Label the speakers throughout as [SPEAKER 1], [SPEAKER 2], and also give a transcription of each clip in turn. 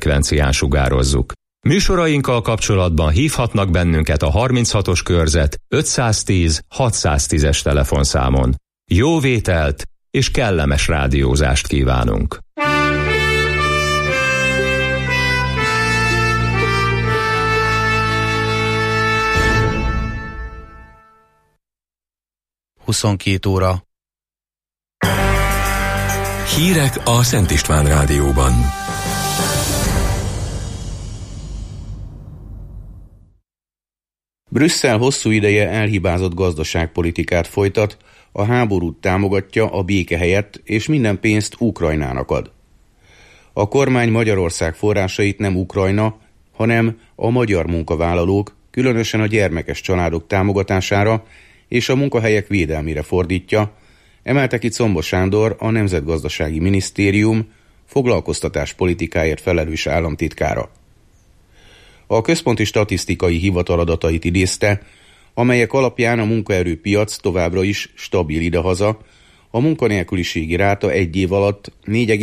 [SPEAKER 1] frekvencián sugározzuk. Műsorainkkal kapcsolatban hívhatnak bennünket a 36-os körzet 510 610-es telefonszámon. Jó vételt és kellemes rádiózást kívánunk!
[SPEAKER 2] óra.
[SPEAKER 3] Hírek a Szent István Rádióban.
[SPEAKER 2] Brüsszel hosszú ideje elhibázott gazdaságpolitikát folytat, a háborút támogatja a béke helyett, és minden pénzt Ukrajnának ad. A kormány Magyarország forrásait nem Ukrajna, hanem a magyar munkavállalók, különösen a gyermekes családok támogatására és a munkahelyek védelmére fordítja, emelte ki Combos Sándor, a Nemzetgazdasági Minisztérium foglalkoztatáspolitikáért felelős államtitkára. A Központi Statisztikai Hivatal adatait idézte, amelyek alapján a munkaerőpiac továbbra is stabil idehaza, a munkanélküliségi ráta egy év alatt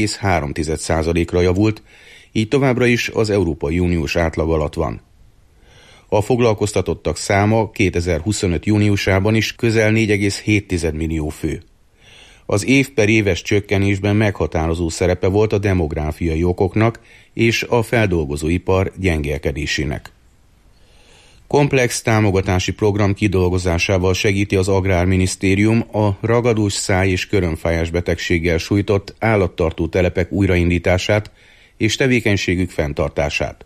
[SPEAKER 2] 4,3%-ra javult, így továbbra is az Európai Uniós átlag alatt van. A foglalkoztatottak száma 2025. júniusában is közel 4,7 millió fő. Az év per éves csökkenésben meghatározó szerepe volt a demográfiai okoknak és a feldolgozóipar gyengélkedésének. Komplex támogatási program kidolgozásával segíti az Agrárminisztérium a ragadós száj- és körömfájás betegséggel sújtott állattartó telepek újraindítását és tevékenységük fenntartását.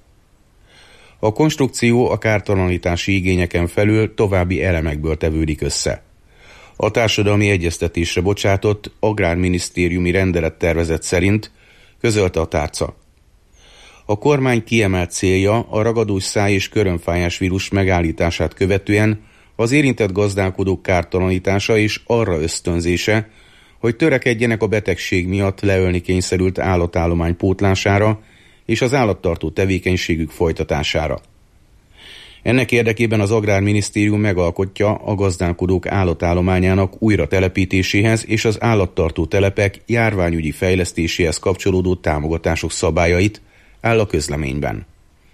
[SPEAKER 2] A konstrukció a kártalanítási igényeken felül további elemekből tevődik össze. A társadalmi egyeztetésre bocsátott agrárminisztériumi rendelettervezet szerint közölte a tárca. A kormány kiemelt célja a ragadós száj- és körömfájás vírus megállítását követően az érintett gazdálkodók kártalanítása és arra ösztönzése, hogy törekedjenek a betegség miatt leölni kényszerült állatállomány pótlására és az állattartó tevékenységük folytatására. Ennek érdekében az Agrárminisztérium megalkotja a gazdálkodók állatállományának újra telepítéséhez és az állattartó telepek járványügyi fejlesztéséhez kapcsolódó támogatások szabályait, áll a közleményben.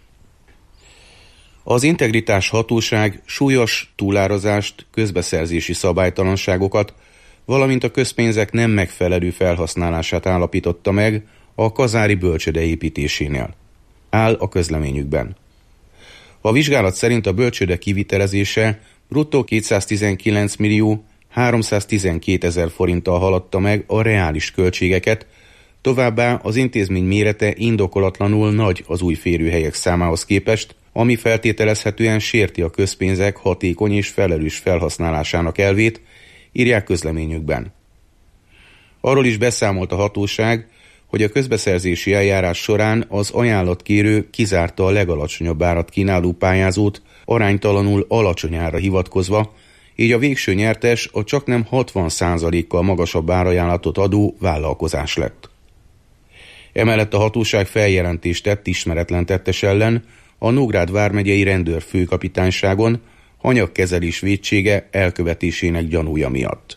[SPEAKER 2] Az Integritás Hatóság súlyos túlárazást, közbeszerzési szabálytalanságokat, valamint a közpénzek nem megfelelő felhasználását állapította meg a kazári bölcsőde építésénél, áll a közleményükben. A vizsgálat szerint a bölcsőde kivitelezése bruttó 219 millió 312 ezer forinttal haladta meg a reális költségeket, továbbá az intézmény mérete indokolatlanul nagy az új férőhelyek számához képest, ami feltételezhetően sérti a közpénzek hatékony és felelős felhasználásának elvét, írják közleményükben. Arról is beszámolt a hatóság, hogy a közbeszerzési eljárás során az ajánlatkérő kizárta a legalacsonyabb árat kínáló pályázót aránytalanul alacsony árra hivatkozva, így a végső nyertes a csaknem 60%-kal magasabb árajánlatot adó vállalkozás lett. Emellett a hatóság feljelentést tett ismeretlen tettes ellen a Nógrád vármegyei rendőrfőkapitányságon anyagkezelés vétsége elkövetésének gyanúja miatt.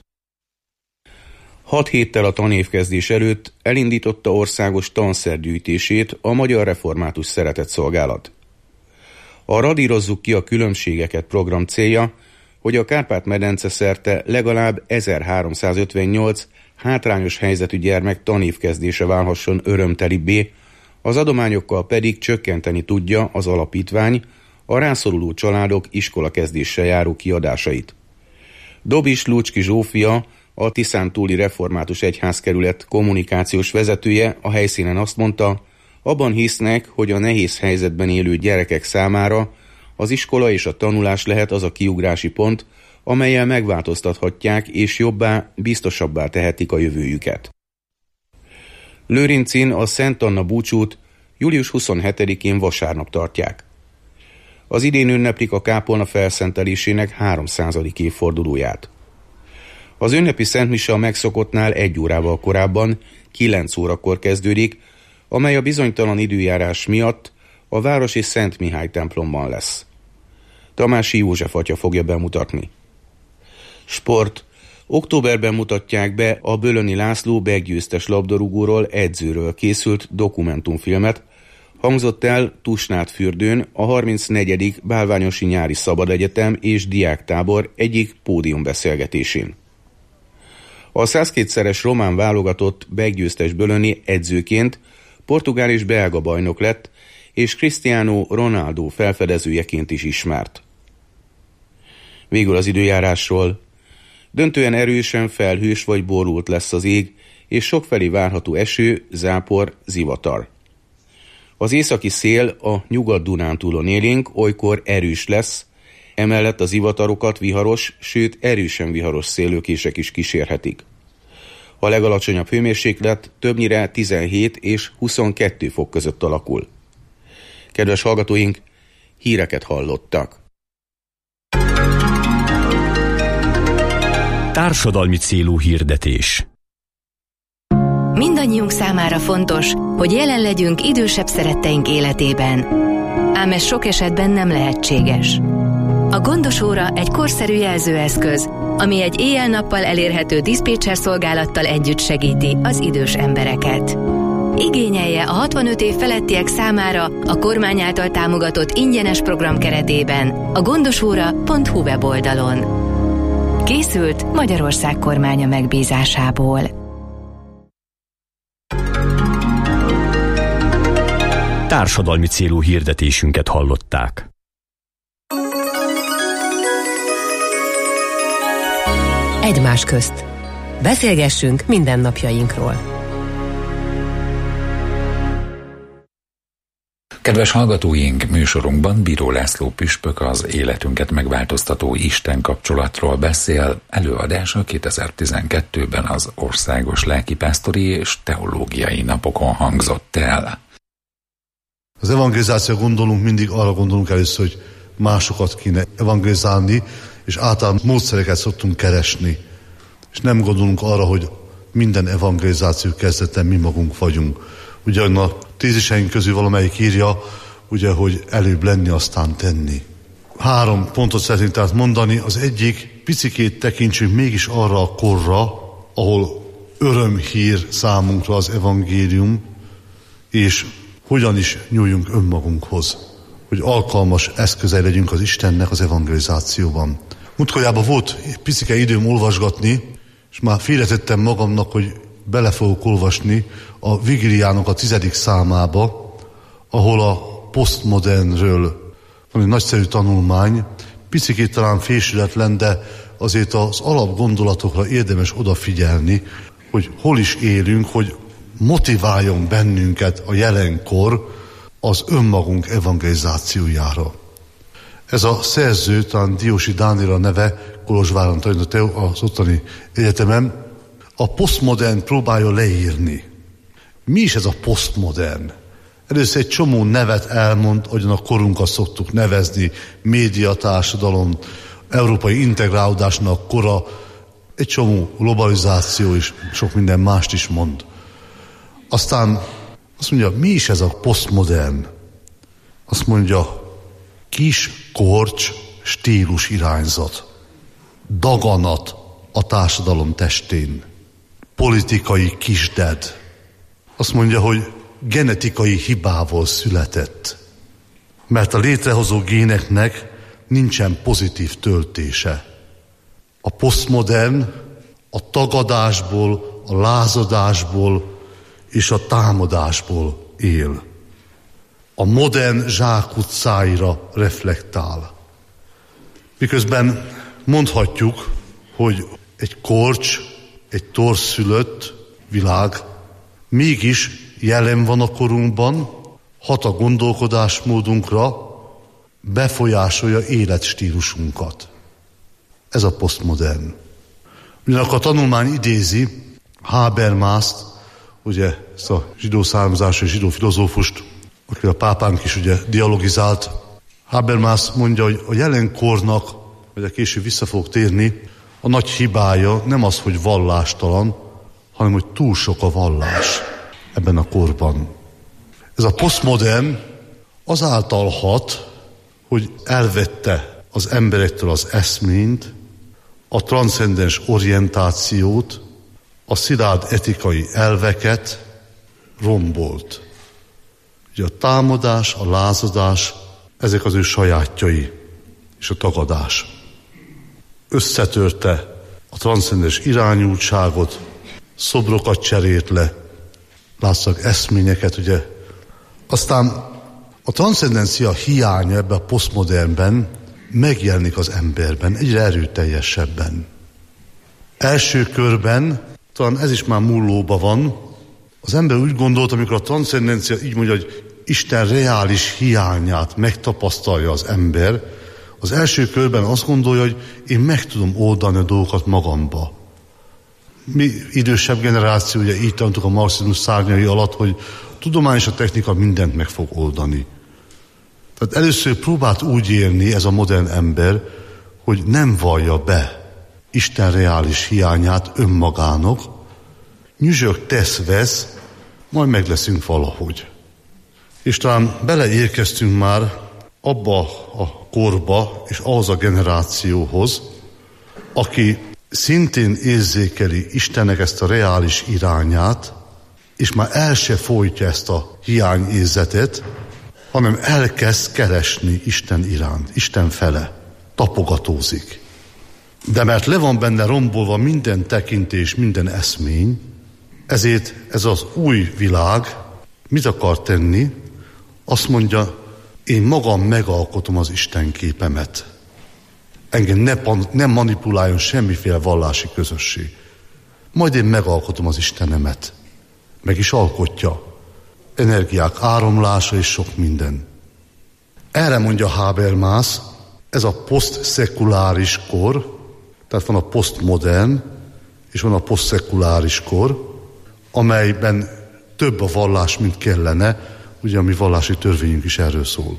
[SPEAKER 2] 6 héttel a tanévkezdés előtt elindította országos tanszergyűjtését a Magyar Református Szeretetszolgálat. A Radírozzuk ki a különbségeket program célja, hogy a Kárpát-medence szerte legalább 1358 hátrányos helyzetű gyermek tanévkezdése válhasson örömtelibbé, az adományokkal pedig csökkenteni tudja az alapítvány a rászoruló családok iskolakezdéssel járó kiadásait. Dobis Lucski Zsófia, a Tiszántúli Református Egyházkerület kommunikációs vezetője a helyszínen azt mondta, abban hisznek, hogy a nehéz helyzetben élő gyerekek számára az iskola és a tanulás lehet az a kiugrási pont, amellyel megváltoztathatják és jobbá, biztosabbá tehetik a jövőjüket. Lőrincin a Szent Anna búcsút július 27-én vasárnap tartják. Az idén ünneplik a kápolna felszentelésének 300. évfordulóját. Az ünnepi szentmise a megszokottnál 1 órával korábban, 9 órakor kezdődik, amely a bizonytalan időjárás miatt a városi Szent Mihály templomban lesz. Tamási József atya fogja bemutatni. Sport. Októberben mutatják be a Bölöni László bejegyőztes labdarúgóról, edzőről készült dokumentumfilmet, Hangzott el Tusnádfürdőn a 34. Bálványosi Nyári Szabadegyetem és Diáktábor egyik pódiumbeszélgetésén. A 102-szeres román válogatott Bek-győztes Bölöni edzőként portugál és belga bajnok lett, és Cristiano Ronaldo felfedezőjeként is ismert. Végül az időjárásról. Döntően erősen felhős vagy borult lesz az ég, és sokfelé várható eső, zápor, zivatar. Az északi szél a Nyugat-Dunántúlon élénk, olykor erős lesz, emellett az zivatarokat viharos, sőt erősen viharos széllökések is kísérhetik. A legalacsonyabb hőmérséklet többnyire 17 és 22 fok között alakul. Kedves hallgatóink, híreket hallottak.
[SPEAKER 3] Társadalmi célú hirdetés.
[SPEAKER 4] Mindannyiunk számára fontos, hogy jelen legyünk idősebb szeretteink életében. Ám ez sok esetben nem lehetséges. A Gondos óra egy korszerű jelzőeszköz, ami egy éjjel-nappal elérhető diszpécser szolgálattal együtt segíti az idős embereket. Igényelje a 65 év felettiek számára a kormány által támogatott ingyenes program keretében a gondosóra.hu weboldalon. Készült Magyarország kormánya megbízásából.
[SPEAKER 3] Társadalmi célú hirdetésünket hallották.
[SPEAKER 5] Egymás közt. Beszélgessünk mindennapjainkról.
[SPEAKER 6] Kedves hallgatóink, műsorunkban Bíró László püspök az életünket megváltoztató Isten kapcsolatról beszél. Előadása 2012-ben az Országos Lelkipásztori és Teológiai Napokon hangzott el.
[SPEAKER 7] Az evangelizációra gondolunk, mindig arra gondolunk először, hogy másokat kéne evangelizálni, és általán módszereket szoktunk keresni. És nem gondolunk arra, hogy minden evangelizáció kezdetén mi magunk vagyunk. Ugyan a téziseink közül valamelyik írja, ugye, hogy előbb lenni, aztán tenni. 3 pontot szeretnénk tehát mondani. Az egyik, picikét tekintsünk mégis arra a korra, ahol örömhír számunkra az evangélium, és hogyan is nyúljunk önmagunkhoz, hogy alkalmas eszközei legyünk az Istennek az evangelizációban. Múltkorjában volt egy picike időm olvasgatni, és már félretettem magamnak, hogy bele fogok olvasni a Vigiliának a 10. számába, ahol a posztmodernről van egy nagyszerű tanulmány, picikét talán fésületlen, de azért az alapgondolatokra érdemes odafigyelni, hogy hol is élünk, hogy motiváljon bennünket a jelenkor az önmagunk evangelizációjára. Ez a szerző, talán Diósi Dániel a neve, Kolozsváron tanított az ottani egyetemen, a posztmodern próbálja leírni. Mi is ez a posztmodern? Először egy csomó nevet elmond, ahogyan a korunkat szoktuk nevezni, médiatársadalom, európai integrálódásnak kora, egy csomó globalizáció és sok minden mást is mond. Aztán azt mondja, mi is ez a posztmodern? Azt mondja, kis korcs stílus irányzat, daganat a társadalom testén, politikai kisded. Azt mondja, hogy genetikai hibával született, mert a létrehozó géneknek nincsen pozitív töltése. A posztmodern a tagadásból, a lázadásból és a támadásból él. A modern zsákutcáira reflektál. Miközben mondhatjuk, hogy egy korcs, egy torszszülött világ mégis jelen van a korunkban, hat a gondolkodásmódunkra, befolyásolja életstílusunkat. Ez a posztmodern. Ugyanakkor a tanulmány idézi Habermaszt, ugye ezt a zsidó származású zsidó filozófust, aki a pápánk is ugye dialogizált. Habermas mondja, hogy a jelenkornak, vagy a később vissza fog térni, a nagy hibája nem az, hogy vallástalan, hanem hogy túl sok a vallás ebben a korban. Ez a posztmodern azáltal hat, hogy elvette az emberektől az eszményt, a transzcendens orientációt, a szilárd etikai elveket, rombolt. Ugye a támadás, a lázadás, ezek az ő sajátjai, és a tagadás. Összetörte a transzcendens irányultságot, szobrokat cserélt le, látszak eszményeket, ugye. Aztán a transzcendencia hiánya ebben a posztmodernben megjelenik az emberben, egyre erőteljesebben. Első körben, talán ez is már múlóban van, az ember úgy gondolt, amikor a transzcendencia így mondja, hogy Isten reális hiányát megtapasztalja az ember, az első körben azt gondolja, hogy én meg tudom oldani a dolgokat magamba. Mi idősebb generáció, ugye így tanultuk a marxizmus szárnyai alatt, hogy a tudomány és a technika mindent meg fog oldani. Tehát először próbált úgy élni ez a modern ember, hogy nem vallja be Isten reális hiányát önmagának, nyüzsög, tesz-vesz, majd meg leszünk valahogy. És talán beleérkeztünk már abba a korba és ahhoz a generációhoz, aki szintén érzékeli Istennek ezt a reális irányát, és már el se folytja ezt a hiányérzetet, hanem elkezd keresni Isten iránt, Isten fele, tapogatózik. De mert le van benne rombolva minden tekintés, minden eszmény, ezért ez az új világ mit akar tenni? Azt mondja, én magam megalkotom az Isten képemet. Engem ne manipuláljon semmiféle vallási közösség. Majd én megalkotom az Istenemet. Meg is alkotja. Energiák áramlása és sok minden. Erre mondja Habermas, ez a posztszekuláris kor, tehát van a posztmodern, és van a posztszekuláris kor, amelyben több a vallás, mint kellene, ugye a mi vallási törvényünk is erről szól.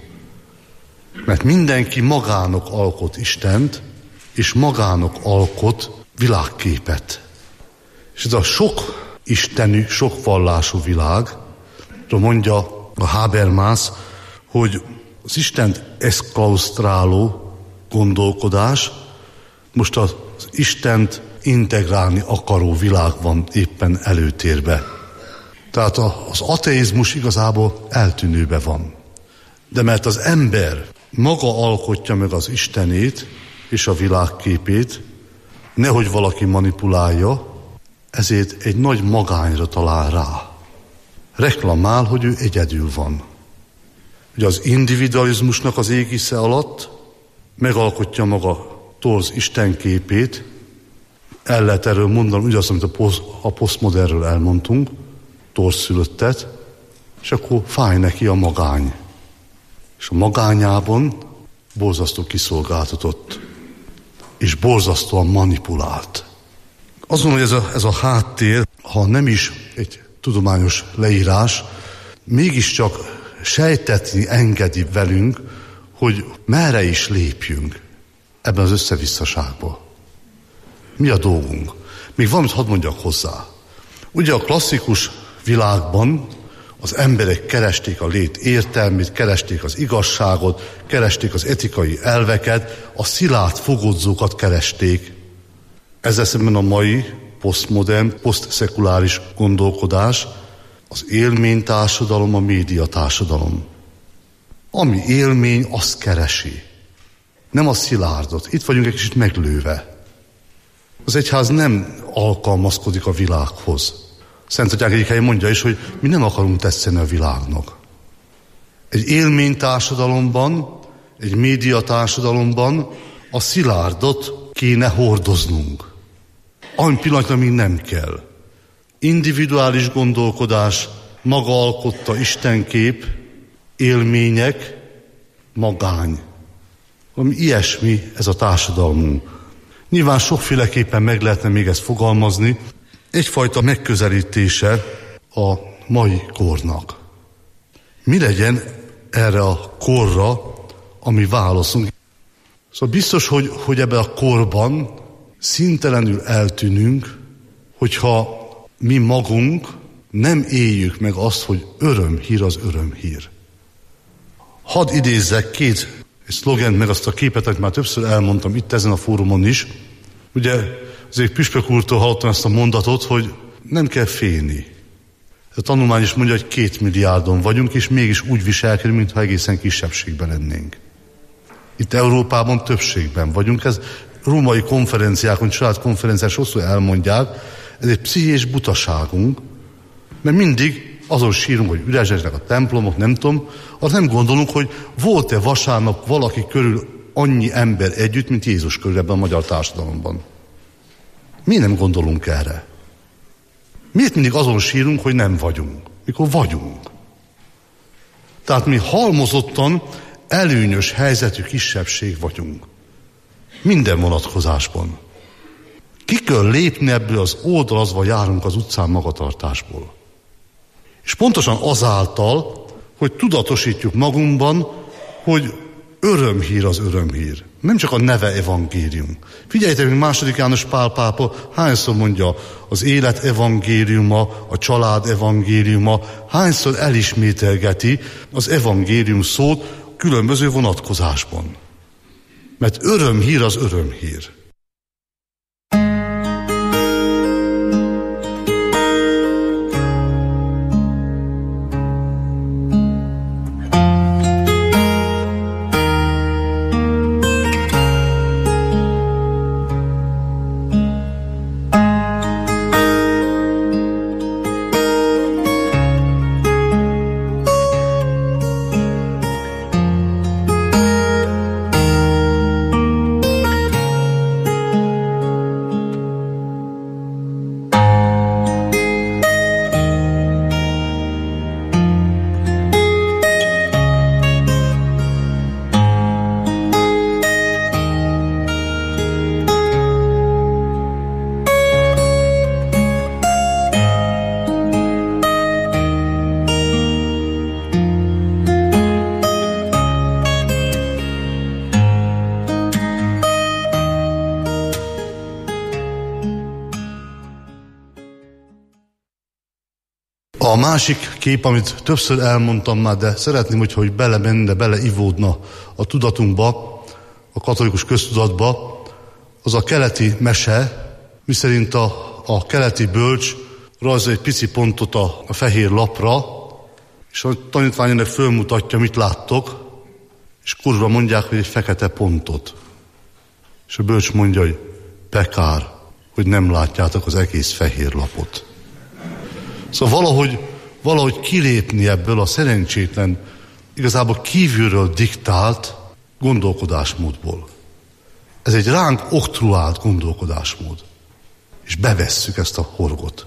[SPEAKER 7] Mert mindenki magának alkot Istent, és magának alkot világképet. És ez a sok istenű, sok vallású világ, mondja a Habermas, hogy az Istent eszklausztráló gondolkodás, most az Istent integrálni akaró világ van éppen előtérbe. Tehát az ateizmus igazából eltűnőbe van. De mert az ember maga alkotja meg az Istenét és a világképét, nehogy valaki manipulálja, ezért egy nagy magányra talál rá. Reklamál, hogy ő egyedül van. Ugye az individualizmusnak az égisze alatt megalkotja maga torz Isten képét, el lehet erről mondani, ugyanaz, amit a posztmodernről elmondtunk, torszülöttet, és akkor fáj neki a magány. És a magányában borzasztó kiszolgáltatott, és borzasztóan manipulált. Azt mondom, hogy ez a háttér, ha nem is egy tudományos leírás, mégiscsak sejtetni engedi velünk, hogy merre is lépjünk ebben az összevisszaságban. Mi a dolgunk? Még valamit hadd mondjak hozzá. Ugye a klasszikus világban az emberek keresték a lét értelmét, keresték az igazságot, keresték az etikai elveket, a szilárd fogodzókat keresték. Ezzel szemben a mai posztmodern, posztszekuláris gondolkodás, az élménytársadalom, a médiatársadalom. Ami élmény, azt keresi. Nem a szilárdot. Itt vagyunk egy kicsit meglőve. Az egyház nem alkalmazkodik a világhoz. Szentatyák egyik helyen mondja is, hogy mi nem akarunk tetszeni a világnak. Egy élménytársadalomban, egy médiatársadalomban a szilárdot kéne hordoznunk. Annyi pillanatban még nem kell. Individuális gondolkodás, maga alkotta istenkép, élmények, magány. Valami ilyesmi ez a társadalmunk. Nyilván sokféleképpen meg lehetne még ezt fogalmazni, egyfajta megközelítése a mai kornak. Mi legyen erre a korra, ami válaszunk? Szóval biztos, hogy ebben a korban színtelenül eltűnünk, hogyha mi magunk nem éljük meg azt, hogy örömhír az örömhír. Hadd idézzek egy szlogent, meg azt a képet, amit már többször elmondtam itt ezen a fórumon is. Ugye azért Püspök úrtól hallottam ezt a mondatot, hogy nem kell félni. A tanulmány is mondja, hogy 2 milliárdon vagyunk, és mégis úgy viselkedünk, mintha egészen kisebbségben lennénk. Itt Európában többségben vagyunk, ez római konferenciákon, családkonferencián sokszor elmondják, ez egy pszichés butaságunk, mert mindig azon sírunk, hogy üresek a templomok, nem tudom, azt nem gondolunk, hogy volt-e vasárnap valaki körül annyi ember együtt, mint Jézus körül ebben a magyar társadalomban. Miért nem gondolunk erre? Miért mindig azon sírunk, hogy nem vagyunk, mikor vagyunk? Tehát mi halmozottan előnyös helyzetű kisebbség vagyunk. Minden vonatkozásban. Ki kell lépni ebből az oldalazva járunk az utcán magatartásból. És pontosan azáltal, hogy tudatosítjuk magunkban, hogy örömhír az örömhír. Nem csak a neve evangélium. Figyeljétek meg, II. János Pál pápa hányszor mondja az élet evangéliuma, a család evangéliuma, hányszor elismételgeti az evangélium szót különböző vonatkozásban. Mert örömhír az örömhír. A másik kép, amit többször elmondtam már, de szeretném, hogy belemenne, beleivódna a tudatunkba, a katolikus köztudatba, az a keleti mese, miszerint a keleti bölcs rajzol egy pici pontot a fehér lapra, és a tanítványának fölmutatja, mit láttok, és kurva mondják, hogy egy fekete pontot. És a bölcs mondja, hogy pekár, hogy nem látjátok az egész fehér lapot. Szóval valahogy kilépni ebből a szerencsétlen, igazából kívülről diktált gondolkodásmódból. Ez egy ránk oktroált gondolkodásmód. És bevesszük ezt a horgot.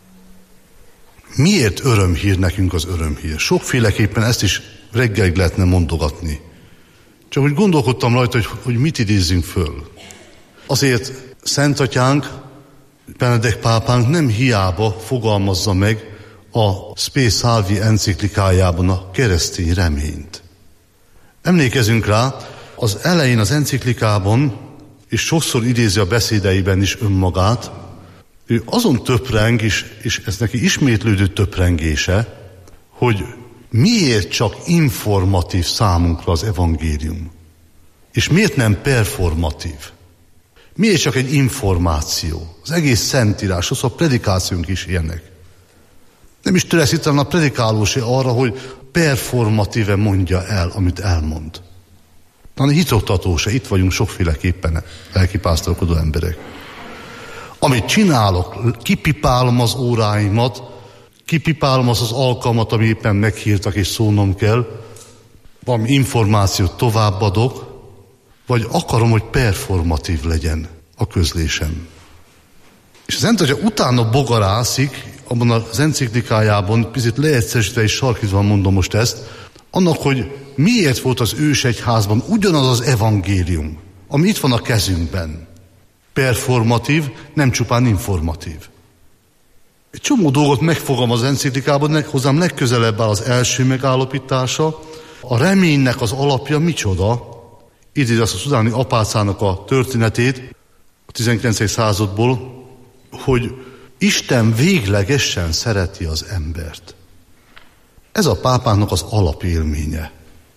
[SPEAKER 7] Miért örömhír nekünk az örömhír? Sokféleképpen ezt is reggelig lehetne mondogatni. Csak úgy gondolkodtam rajta, hogy mit idézzünk föl. Azért Szentatyánk, Benedek pápánk nem hiába fogalmazza meg a Spe Salvi enciklikájában a keresztény reményt. Emlékezünk rá, az elején az enciklikában, és sokszor idézi a beszédeiben is önmagát, ő azon töpreng, és ez neki ismétlődő töprengése, hogy miért csak informatív számunkra az evangélium, és miért nem performatív. Miért csak egy információ? Az egész szentírás, az a predikációnk is ilyenek. Nem is törekszik a predikáló se arra, hogy performatíve mondja el, amit elmond. hanem hitoktató se, itt vagyunk sokféleképpen lelkipásztorkodó emberek. Amit csinálok, kipipálom az óráimat, kipipálom az alkalmat, ami éppen meghívtak és szólnom kell, valami információt továbbadok, vagy akarom, hogy performatív legyen a közlésem. És az Szentatya utána bogarászik, abban az enciklikájában, picit leegyszerűsítve és sarkítva mondom most ezt, annak, hogy miért volt az ősegyházban ugyanaz az evangélium, ami itt van a kezünkben. Performatív, nem csupán informatív. Egy csomó dolgot megfogalmaz az enciklikában, hozzám legközelebb áll az első megállapítása. A reménynek az alapja micsoda? Idéz azt a szudáni apácának a történetét a 19. századból, hogy Isten véglegesen szereti az embert. Ez a pápának az alapélménye.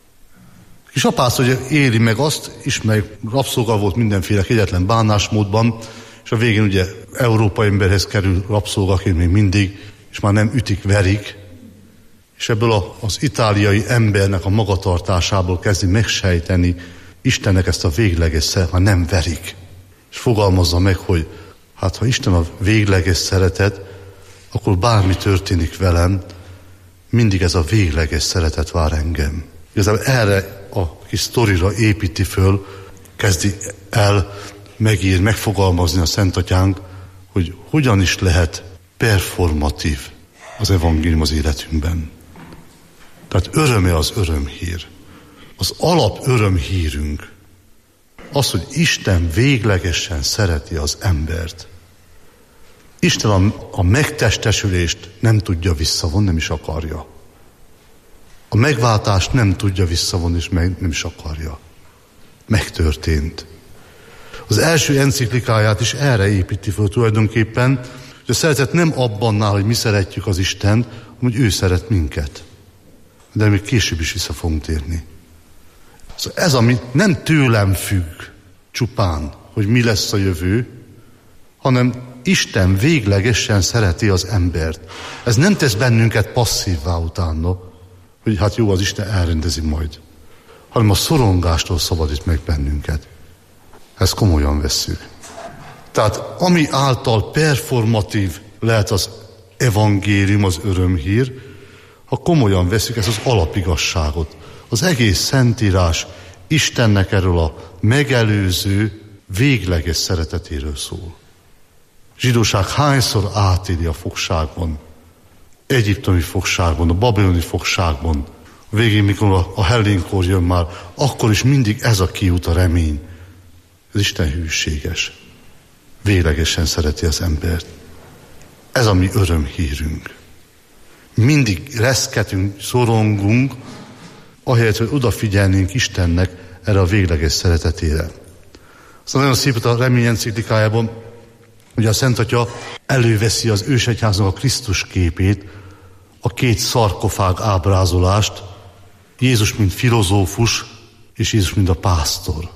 [SPEAKER 7] És apác, hogy éli meg azt, ismer, rabszolga volt mindenféle kegyetlen bánásmódban, és a végén ugye európai emberhez kerül rabszolgaként még mindig, és már nem ütik, verik, és ebből az itáliai embernek a magatartásából kezdi megsejteni Istennek ezt a végleges szeretet, már nem verik. És fogalmazza meg, hogy hát ha Isten a végleges szeretet, akkor bármi történik velem, mindig ez a végleges szeretet vár engem. Igazából erre a kis sztorira építi föl, kezdi el megfogalmazni a Szentatyánk, hogy hogyan is lehet performatív az evangélium az életünkben. Tehát öröme az örömhír. Az alap örömhírünk az, hogy Isten véglegesen szereti az embert. Isten a megtestesülést nem tudja visszavonni, nem is akarja. A megváltást nem tudja visszavonni, és nem is akarja. Megtörtént. Az első enciklikáját is erre építi fel tulajdonképpen, hogy a szeretet nem abban áll, hogy mi szeretjük az Istent, hanem hogy ő szeret minket. De még később is vissza fogunk térni. Szóval ez, ami nem tőlem függ csupán, hogy mi lesz a jövő, hanem Isten véglegesen szereti az embert. Ez nem tesz bennünket passzívvá utána, hogy hát jó, az Isten elrendezi majd, hanem a szorongástól szabadít meg bennünket. Ezt komolyan vesszük. Tehát ami által performatív lehet az evangélium, az örömhír, ha komolyan vesszük ezt az alapigasságot. Az egész Szentírás Istennek erről a megelőző, végleges szeretetéről szól. Zsidóság hányszor átéli a fogságban, egyiptomi fogságban, a babiloni fogságban, a végén, mikor a hellénkor jön már, akkor is mindig ez a kiút, a remény. Az Isten hűséges, véglegesen szereti az embert. Ez a mi örömhírünk. Mindig reszketünk, szorongunk, ahelyett, hogy odafigyelnénk Istennek erre a végleges szeretetére. Aztán nagyon szép a Remény enciklikájában, ugye a Szent Atya előveszi az ősegyháznak a Krisztus képét, a két szarkofág ábrázolást, Jézus mint filozófus, és Jézus mint a pásztor.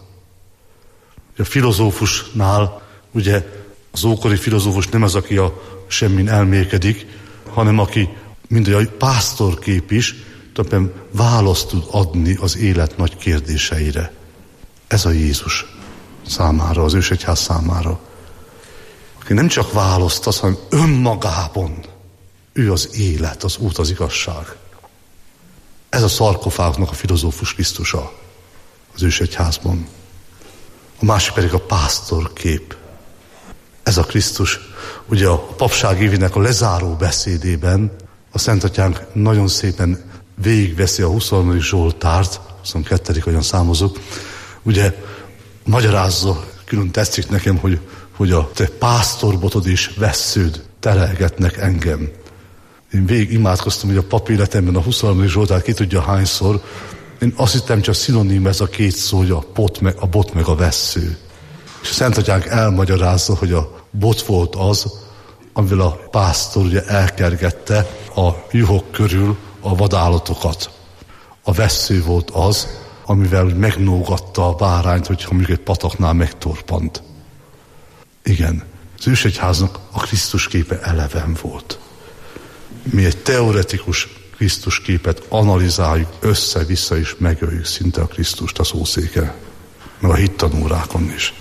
[SPEAKER 7] A filozófusnál, ugye az ókori filozófus nem az, aki a semmin elmélkedik, hanem aki, mint a pásztorkép is, tulajdonképpen választ tud adni az élet nagy kérdéseire. Ez a Jézus számára, az ősegyház számára. Aki nem csak választ az, hanem önmagában ő az élet, az út, az igazság. Ez a szarkofágnak a filozófus Krisztusa az ősegyházban. A másik pedig a pásztorkép. Ez a Krisztus, ugye a papság évének a lezáró beszédében a Szent Atyánk nagyon szépen végigveszi a 23. Zsoltárt, 22. olyan számozok, ugye magyarázza, külön tetszik nekem, hogy a te pásztorbotod és vessződ terelgetnek engem. Én végig imádkoztam, hogy a papéletemben a 23. Zsoltár ki tudja hányszor. Én azt hittem, csak szinonim ez a két szó, hogy a bot meg a vessző. És a Szent Atyánk elmagyarázza, hogy a bot volt az, amivel a pásztor ugye elkergette a juhok körül a vadállatokat. A vessző volt az, amivel megnógatta a bárányt, hogyha mondjuk egy pataknál megtorpant. Igen, az ősegyháznak a Krisztus képe eleven volt. Mi egy teoretikus Krisztus képet analizáljuk össze-vissza és megöljük szinte a Krisztust a szószéken, meg a hittanórákon is.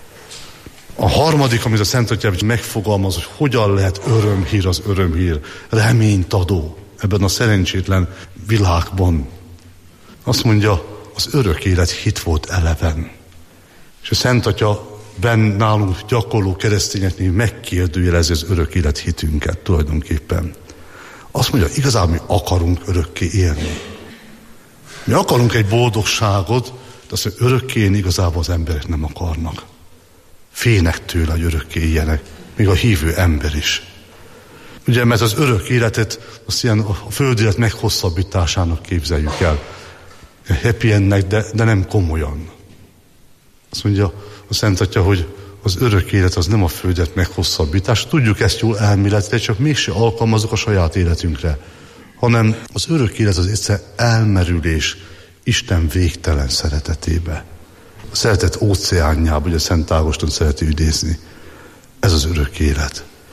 [SPEAKER 7] A harmadik, amit a Szent Atyám megfogalmaz, hogy hogyan lehet örömhír az örömhír, reményt adó ebben a szerencsétlen világban. Azt mondja, az örök élet hit volt eleven. És a Szent Atya nálunk gyakorló keresztényeknél megkérdőjelezi az örök élet hitünket tulajdonképpen. Azt mondja, igazából mi akarunk örökké élni. Mi akarunk egy boldogságot, de azt mondja, örökké élni igazából az emberek nem akarnak. Félnek tőle, hogy örökké éljenek, még a hívő ember is. Ugye, mert az örök életet azt ilyen a földi élet meghosszabbításának képzeljük el. Happy endnek, de nem komolyan. Azt mondja a Szent Atya, hogy az örök élet az nem a földet meghosszabbítás. Tudjuk ezt jól elméletileg, csak mégse alkalmazok a saját életünkre. Hanem az örök élet az egyszer elmerülés Isten végtelen szeretetébe. A szeretet óceánjába, ugye Szent Ágoston szereti idézni. Ez az örök élet.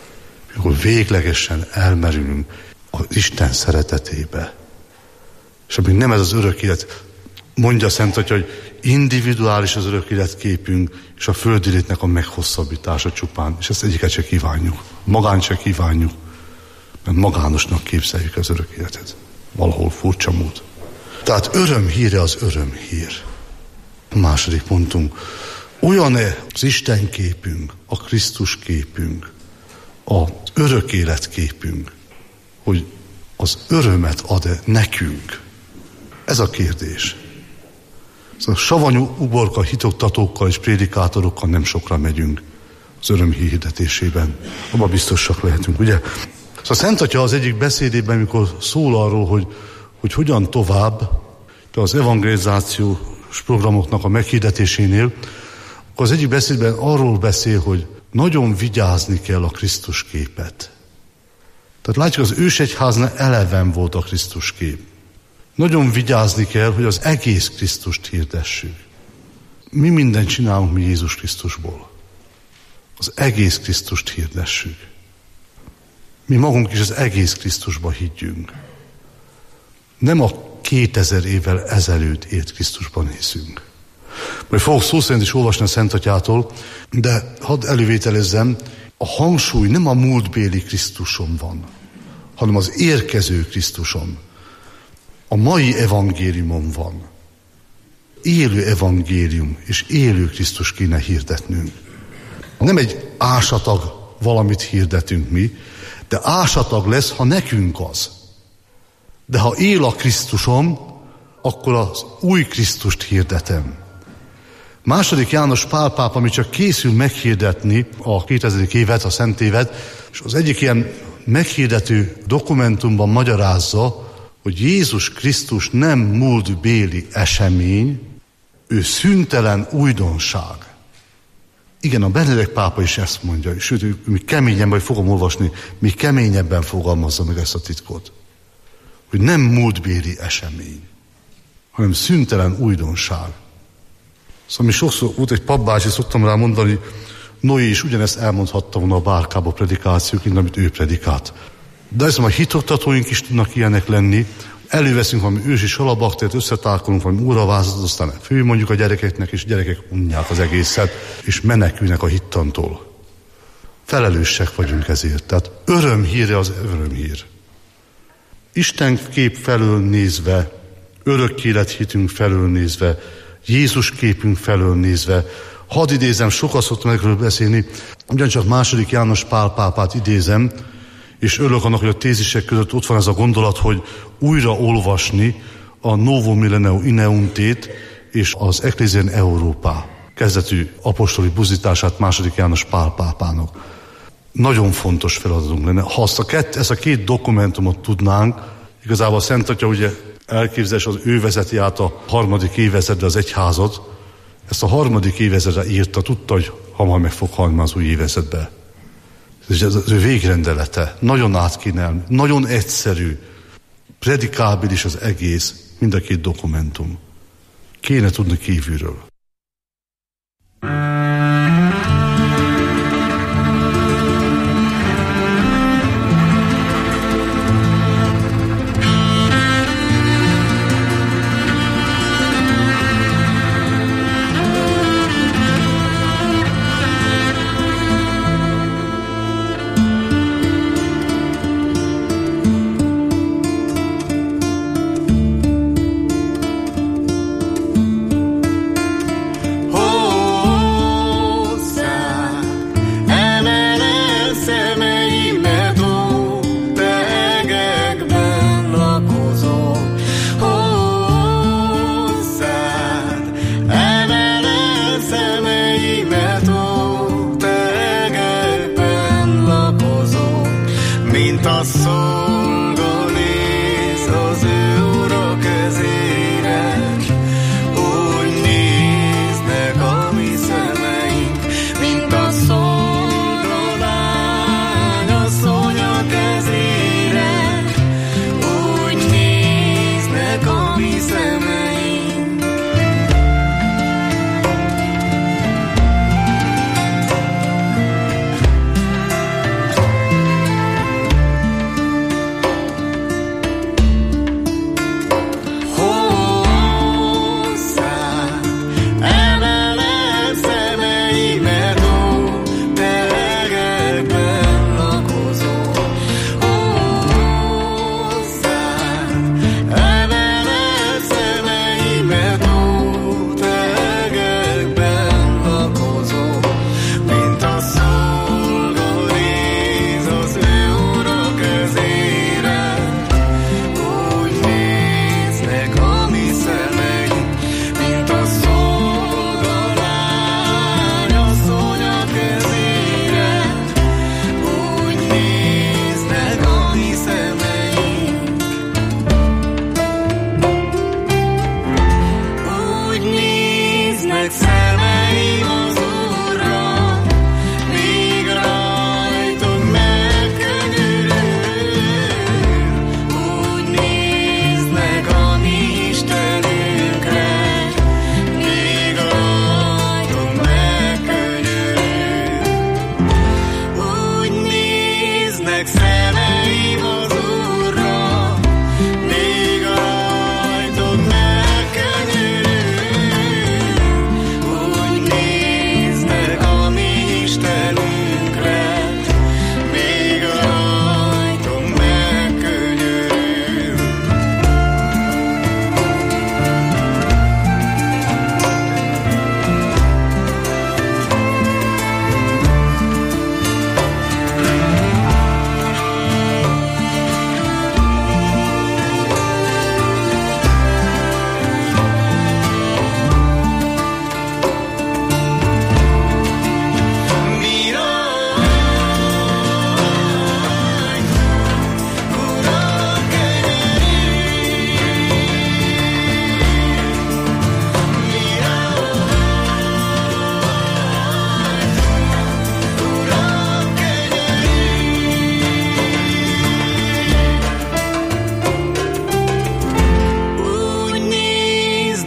[SPEAKER 7] amikor véglegesen elmerülünk az Isten szeretetébe. És amíg nem ez az örök élet, mondja a Szent Atya, hogy individuális az örök életképünk, és a földi létnek a meghosszabbítása csupán. És ezt egyiket se kívánjuk. Magán se kívánjuk, mert magánosnak képzeljük az örök életet. Valahol furcsa mód. Tehát örömhíre az örömhír. A második pontunk. Olyan-e az Isten képünk, a Krisztus képünk, az örök élet képünk, hogy az örömet ad-e nekünk? Ez a kérdés. Szóval savanyú uborka hitoktatókkal és prédikátorokkal nem sokra megyünk az öröm hirdetésében. Abban biztosak lehetünk, ugye? Szóval Szent Atya az egyik beszédében, amikor szól arról, hogy hogyan tovább, de az evangelizációs programoknak a meghirdetésénél, akkor az egyik beszédben arról beszél, hogy nagyon vigyázni kell a Krisztus képet. Tehát látjuk, az ősegyháznál eleven volt a Krisztus kép. Nagyon vigyázni kell, hogy az egész Krisztust hirdessük. Mi mindent csinálunk mi Jézus Krisztusból. Az egész Krisztust hirdessük. Mi magunk is az egész Krisztusba higgyünk. Nem a 2000 évvel ezelőtt élt Krisztusban hiszünk. Majd fogok szó szerint is olvasni a Szent Atyától, de hadd elővételezzem, a hangsúly nem a múltbéli Krisztuson van, hanem az érkező Krisztuson. A mai evangéliumon van. Élő evangélium és élő Krisztus kéne hirdetnünk. Nem egy ásatag valamit hirdetünk mi, de ásatag lesz, ha nekünk az. De ha él a Krisztusom, akkor az új Krisztust hirdetem. Második János Pál pápa, ami csak készül meghirdetni a 2000. évet, a Szent évet, és az egyik ilyen meghirdető dokumentumban magyarázza, hogy Jézus Krisztus nem múltbéli esemény, ő szüntelen újdonság. Igen, a Benedek pápa is ezt mondja, sőt, ő még keményebben, vagy fogom olvasni, még keményebben fogalmazza meg ezt a titkot. Hogy nem múltbéli esemény, hanem szüntelen újdonság. Szóval mi sokszor volt egy papbácsi, szoktam rá mondani, Noé is ugyanezt elmondhatta volna a bárkába predikációként, amit ő predikált. De ezt a hitoktatóink is tudnak ilyenek lenni. Előveszünk valami ősi salabaktert, összetálkolunk valami óravázatot, aztán fölmondjuk a gyerekeknek, és gyerekek unják az egészet, és menekülnek a hittantól. Felelősek vagyunk ezért. Tehát örömhíre az örömhír. Isten kép felől nézve, örök élet hitünk felől nézve, Jézus képünk felől nézve, hadd idézem, sokat szoktam erről beszélni, ugyancsak második János Pál pápát idézem, és örülök annak, hogy a tézisek között ott van ez a gondolat, hogy újra olvasni a Novo Millennio Inneuntét és az Ecclesiae Europa kezdetű apostoli buzdítását második János Pál pápának. Nagyon fontos feladatunk lenne. Ha ezt a két dokumentumot tudnánk, igazából a Szent Atya ugye elképzelés, az ő vezeti át a harmadik évezredre az egyházat, ezt a harmadik évezredre írta, tudta, hogy hamar meg fog halni az új évezredbe. Ez az ő végrendelete, nagyon átkínál, nagyon egyszerű, predikábilis az egész, mind a két dokumentum. Kéne tudni kívülről.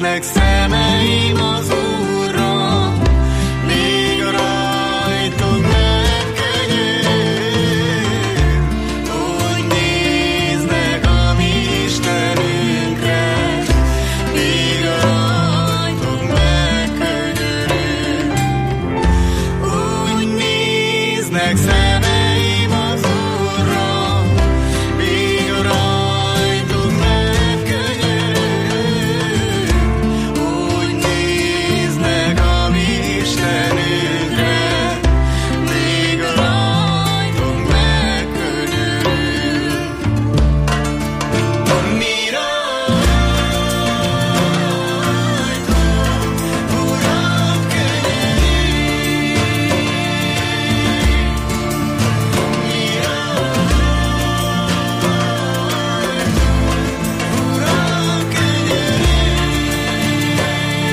[SPEAKER 8] néznek szemeim az Úrra, míg rajtunk megkönyörül. Úgy néznek a mi Istenünkre, míg rajtunk megkönyörül. Úgy néznek szemeim az Úrra, míg rajtunk megkönyörül. Úgy néznek a mi Istenünkre, míg rajtunk megkönyörül. Mi rajtunk, Uram, könyörülj. Mi rajtunk, Uram, könyörülj.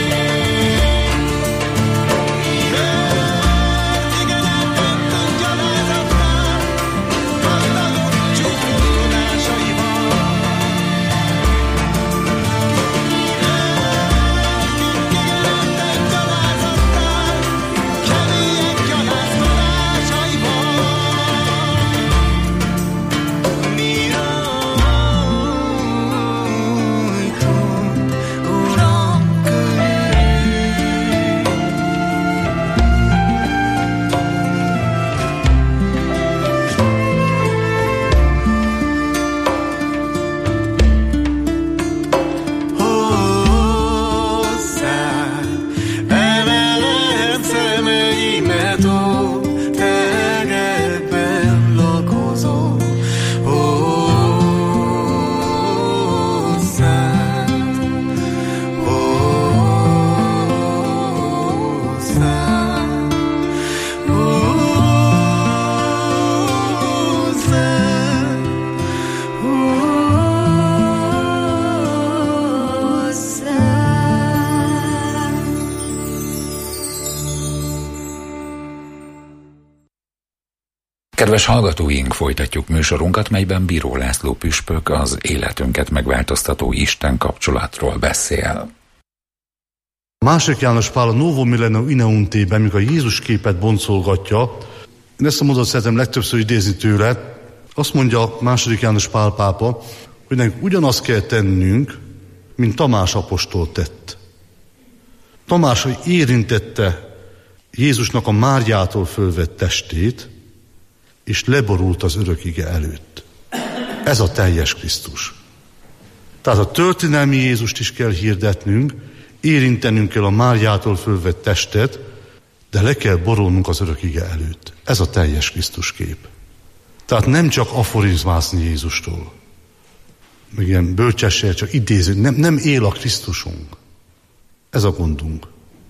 [SPEAKER 8] Emelem szemeimet, ó, te ebben lakozol.
[SPEAKER 6] Kedves hallgatóink, folytatjuk műsorunkat, melyben Bíró László püspök az életünket megváltoztató Isten kapcsolatról beszél.
[SPEAKER 7] Második János Pál a Novo Millennium Ineunte-ben, mikor a Jézus képet boncolgatja, én ezt a mondatot szeretem legtöbbször idézni tőle, azt mondja második János Pál pápa, hogy nekünk ugyanazt kell tennünk, mint Tamás apostol tett. Tamás, hogy érintette Jézusnak a Máriától fölvett testét, és leborult az örök ige előtt. Ez a teljes Krisztus. Tehát a történelmi Jézust is kell hirdetnünk, érintenünk kell a Máriától fölvett testet, de le kell borulnunk az örök ige előtt. Ez a teljes Krisztus kép. Tehát nem csak aforizmázni Jézustól, meg ilyen bölcsességgel csak idézni, nem él a Krisztusunk. Ez a gondunk.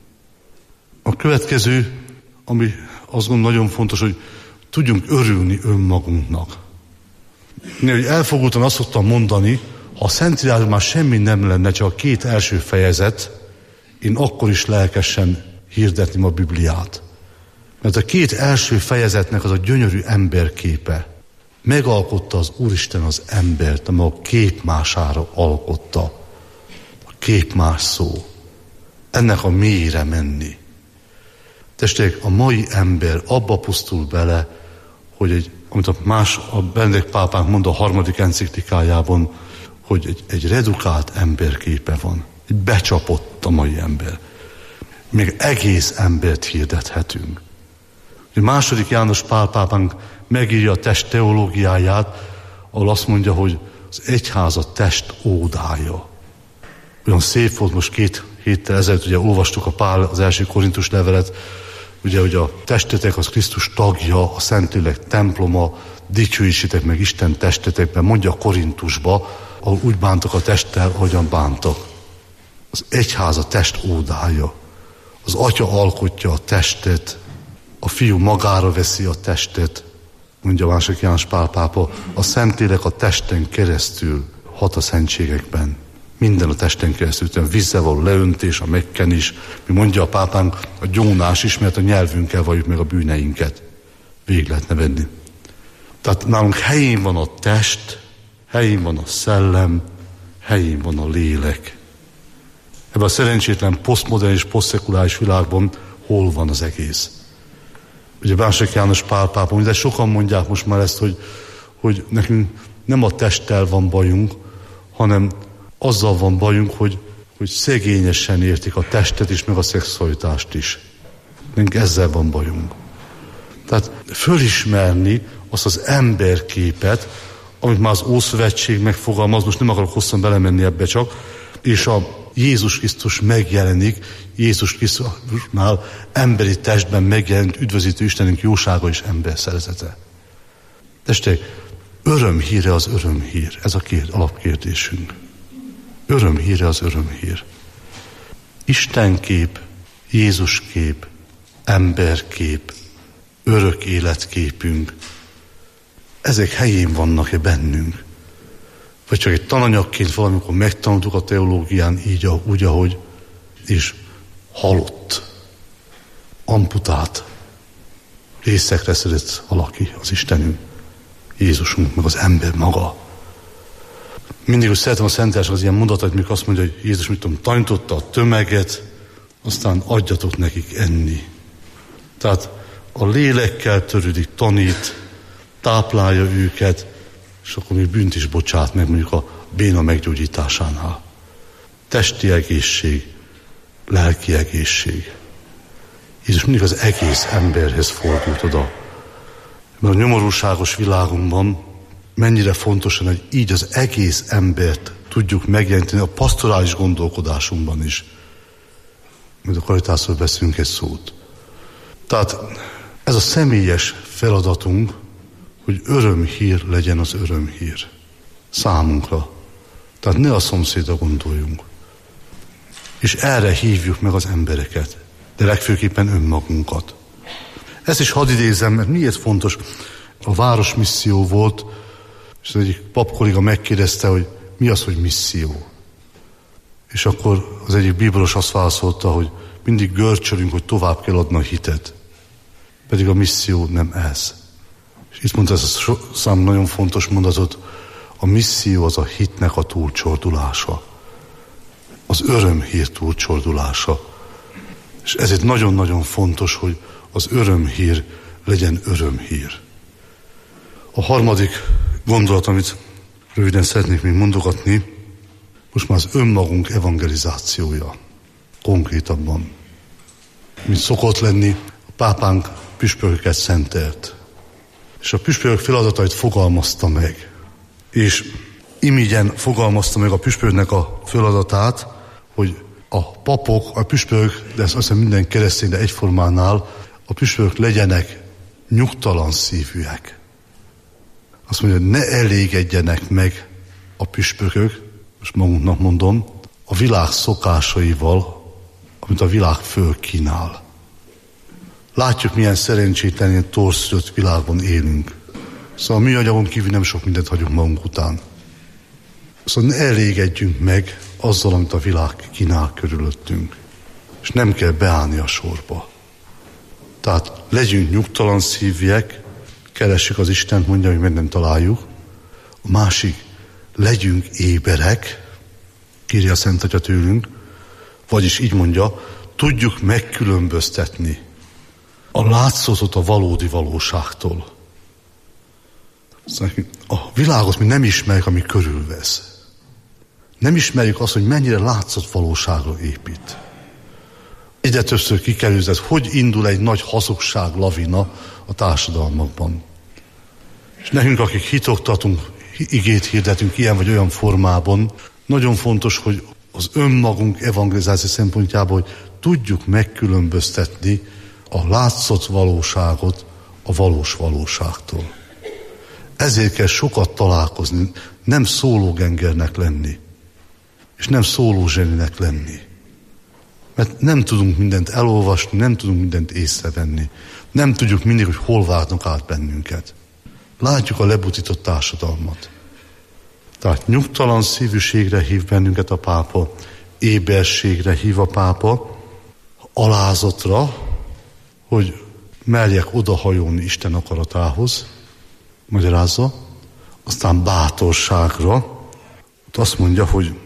[SPEAKER 7] A következő, ami azt gondolom nagyon fontos, hogy tudjunk örülni önmagunknak. Hogy elfogultan azt szoktam mondani, ha a Szentírásban már semmi nem lenne, csak a két első fejezet, én akkor is lelkesen hirdetném a Bibliát. Mert a két első fejezetnek az a gyönyörű emberképe. Megalkotta az Úristen az embert, amely a képmására alkotta. A képmás szó. Ennek a mélyre menni. Testvérek, a mai ember abba pusztul bele, hogy amit a Benedikt pápánk mond a 3. enciklikájában, hogy egy redukált emberképe van. Egy becsapott a mai ember. Még egész embert hirdethetünk. A 2. János Pál pápánk megírja a test teológiáját, ahol azt mondja, hogy az egyház a test ódája. Olyan szép volt, most 2 héttel ezelőtt ugye olvastuk a Pál az első Korintus levelet, ugye, hogy a testetek az Krisztus tagja, a Szentlélek temploma, dicsőítsétek meg Isten testetekben, mondja a Korintusba, ahol úgy bántak a testtel, hogyan bántak. Az egyház a test ódája. Az Atya alkotja a testet, a Fiú magára veszi a testet, mondja a 2. János Pál pápa, a Szentlélek a testen keresztül hat a szentségekben. Minden a testen keresztül, a vízzel való leöntés, a megkenés, mi mondja a pápánk, a gyónás is, mert a nyelvünkkel valljuk meg a bűneinket. Végig lehetne venni. Tehát nálunk helyén van a test, helyén van a szellem, helyén van a lélek. Ebben a szerencsétlen posztmodern és posztszekuláris világban hol van az egész? Ugye Bánság János Pál pápa, de sokan mondják most már ezt, hogy nekünk nem a testtel van bajunk, hanem azzal van bajunk, hogy szegényesen értik a testet is, meg a szexualitást is. Nekünk ezzel van bajunk. Tehát fölismerni azt az emberképet, amit már az Ószövetség megfogalmaz, most nem akarok hosszan belemenni ebbe csak, és a Jézus Krisztus megjelenik, Jézus Krisztusnál emberi testben megjelent üdvözítő Istenünk jósága és ember szeretete. Testék, örömhíre az örömhír, ez a alapkérdésünk. Örömhíre az örömhír. Istenkép, Jézuskép, emberkép, örök életképünk, ezek helyén vannak-e bennünk? Vagy csak egy tananyagként valamikor megtanultuk a teológián úgy, ahogy, és halott, amputált, részekre szedett valaki, az Istenünk, Jézusunk, meg az ember maga. Mindig úgy szeretem a Szentírásnak az ilyen mondatot, mikor azt mondja, hogy Jézus, mit tudom, tanította a tömeget, aztán adjatok nekik enni. Tehát a lélekkel törődik, tanít, táplálja őket, és akkor még bűnt is bocsát meg mondjuk a béna meggyógyításánál. Testi egészség, lelki egészség. Jézus mindig az egész emberhez fordult oda. Mert a nyomorúságos világunkban mennyire fontos, hogy így az egész embert tudjuk megjelenteni a pastorális gondolkodásunkban is. Mert a karitásról beszélünk egy szót. Tehát ez a személyes feladatunk, hogy örömhír legyen az örömhír számunkra. Tehát ne a szomszédra gondoljunk. És erre hívjuk meg az embereket, de legfőképpen önmagunkat. Ezt is hadd idézem, mert miért fontos? A városmisszió volt, és az egyik papkolléga megkérdezte, hogy mi az, hogy misszió. És akkor az egyik bíboros azt válaszolta, hogy mindig görcsölünk, hogy tovább kell adni a hitet. Pedig a misszió nem ez. És itt mondta ez a szám nagyon fontos mondatot, a misszió az a hitnek a túlcsordulása. Az örömhír túlcsordulása. És ezért nagyon-nagyon fontos, hogy az örömhír legyen örömhír. A harmadik gondolat, amit röviden szeretnék még mondogatni, most már az önmagunk evangelizációja. Konkrétabban. Mint szokott lenni, a pápánk püspököket szentelt. És a püspökök feladatait fogalmazta meg. És imigyen fogalmazta meg a püspöknek a feladatát, hogy a papok, a püspökök, de ezt azt hiszem minden keresztény, de egyformánál, a püspökök legyenek nyugtalan szívűek. Azt mondja, hogy ne elégedjenek meg a püspökök, most magunknak mondom, a világ szokásaival, amit a világ fölkínál. Látjuk, milyen szerencsétlen, ilyen torszülött világban élünk. Szóval a műanyagon kívül nem sok mindent hagyunk magunk után. Szóval ne elégedjünk meg azzal, amit a világ kínál körülöttünk. És nem kell beállni a sorba. Tehát legyünk nyugtalan szívűek, keressük az Istent, mondja, hogy meg nem találjuk. A másik, legyünk éberek, kérje a Szent Atya tőlünk, vagyis így mondja, tudjuk megkülönböztetni a látszatot a valódi valóságtól. A világot mi nem ismerjük, ami körülvesz. Nem ismerjük azt, hogy mennyire látszott valóságra épít. Egyre többször kikerül, hogy indul egy nagy hazugság lavina a társadalmakban. És nekünk, akik hitoktatunk, igét hirdetünk ilyen vagy olyan formában, nagyon fontos, hogy az önmagunk evangelizáció szempontjából, hogy tudjuk megkülönböztetni a látszott valóságot a valós valóságtól. Ezért kell sokat találkozni, nem szólógengernek lenni, és nem szólózseninek lenni. Mert nem tudunk mindent elolvasni, nem tudunk mindent észrevenni. Nem tudjuk mindig, hogy hol várnak át bennünket. Látjuk a lebutított társadalmat. Tehát nyugtalan szívűségre hív bennünket a pápa, éberségre hív a pápa, alázatra, hogy merjek odahajolni Isten akaratához, magyarázza, aztán bátorságra, azt mondja, hogy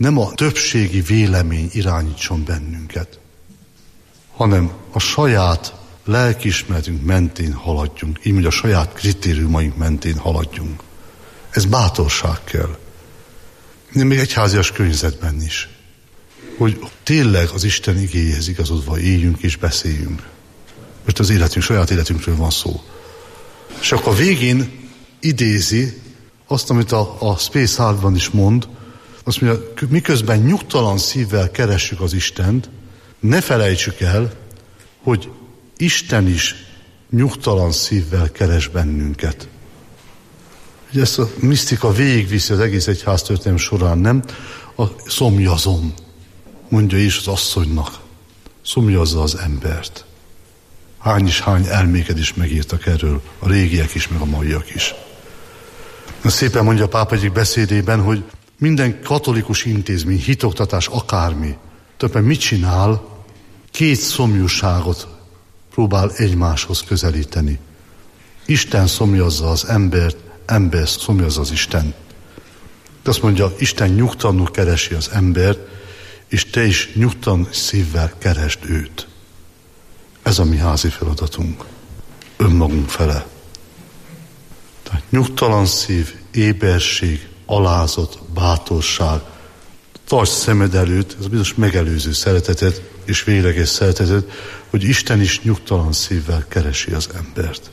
[SPEAKER 7] nem a többségi vélemény irányítson bennünket, hanem a saját lelkiismeretünk mentén haladjunk, így mondja, a saját kritériumaink mentén haladjunk. Ez bátorság kell. Még egyházias környezetben is. Hogy tényleg az Isten igéjéhez igazodva éljünk és beszéljünk. Most az életünk, saját életünkről van szó. És akkor a végén idézi azt, amit a Space Hardban is mond, azt mondja, miközben nyugtalan szívvel keressük az Istent, ne felejtsük el, hogy Isten is nyugtalan szívvel keres bennünket. Ugye ezt a misztika végigviszi az egész egyháztörténelem során, nem? A szomjazom, mondja is az asszonynak. Szomjazza az embert. Hány és hány elméket is megírtak erről, a régiek is, meg a maiak is. Szépen mondja a pápa egyik beszédében, hogy minden katolikus intézmény, hitoktatás, akármi, többen mit csinál? Két szomjúságot próbál egymáshoz közelíteni. Isten szomjazza az embert, ember szomjazza az Istent. De azt mondja, Isten nyugtalanul keresi az embert, és te is nyugtalan szívvel keresd őt. Ez a mi házi feladatunk. Önmagunk fele. Tehát nyugtalan szív, éberség, alázat, bátorság. Tarts szemed előtt, ez biztos megelőző szeretetet és végleges szeretetet, hogy Isten is nyugtalan szívvel keresi az embert.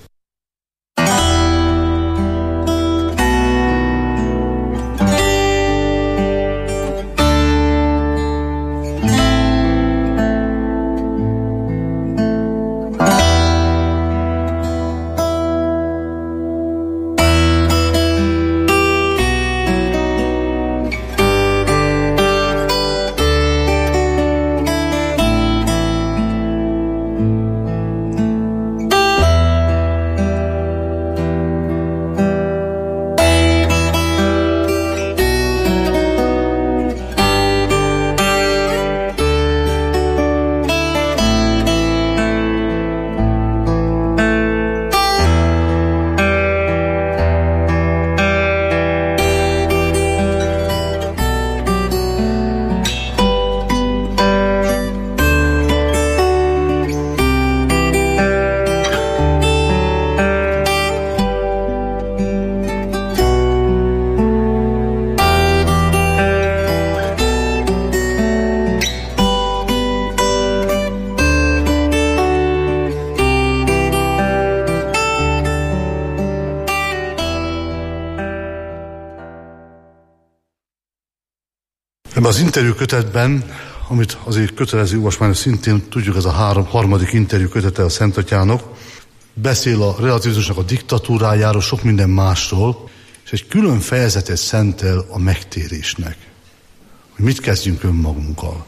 [SPEAKER 7] Ebben az interjú kötetben, amit azért kötelező olvasmány, szintén tudjuk, ez a harmadik interjú kötete a Szent Atyának, beszél a relativizmusnak a diktatúrájáról, sok minden másról, és egy külön fejezetet szentel a megtérésnek. Hogy mit kezdjünk önmagunkkal.